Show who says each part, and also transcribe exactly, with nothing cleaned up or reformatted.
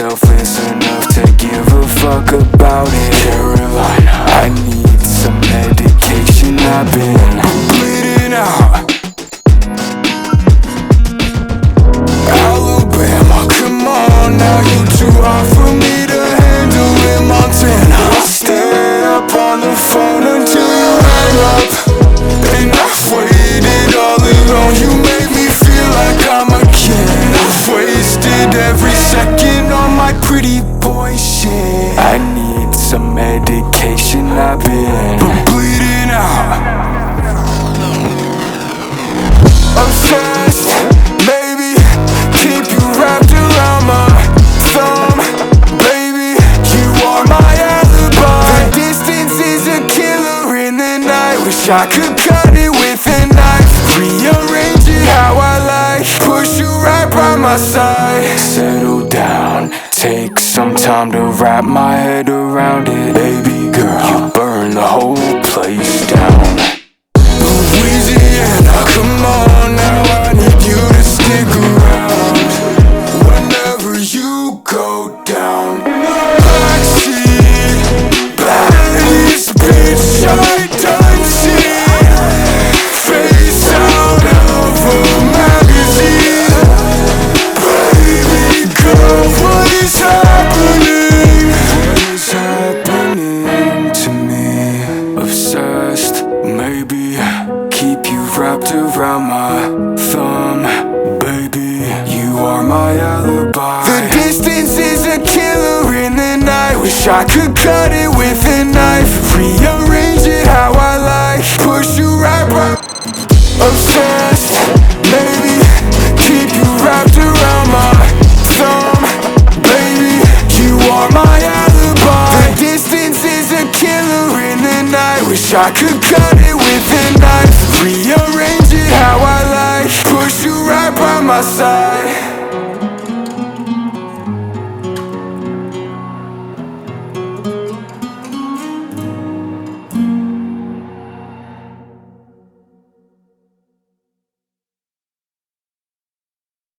Speaker 1: selfless enough to give a fuck about it. Carolina, I need some medication, I've been bleeding out. Alabama, come on now, you too hard for me to handle in Montana. I stayed up on the phone until you hang up, and I've waited all alone. You make me feel like I'm a kid. I've wasted every second on my pretty boy shit. I need some medication, I've been bleeding out. Obsessed, maybe, keep you wrapped around my thumb. Baby, you are my alibi. The distance is a killer in the night. Wish I could cut it with a knife, rearrange it how I like, push you right by my side. Settle down, take some time to wrap my head around it. Baby girl, you burn the whole place down. Louisiana, come on now, I need you to stick around whenever you go down. Backseat, baddest bitch I done seen, face out of a magazine. Baby girl, what is happening? What is happening to me? Obsessed, maybe, keep you wrapped around my thumb. Baby, you are my alibi. The distance is a killer in the night. Wish I could cut it with a knife, rearrange it how I like, push you right by. Obsessed, maybe, keep you wrapped around my thumb. Baby, you are my alibi. The distance is a killer in the night. Wish I could cut it with a knife, rearrange it how I like, push you right by my side.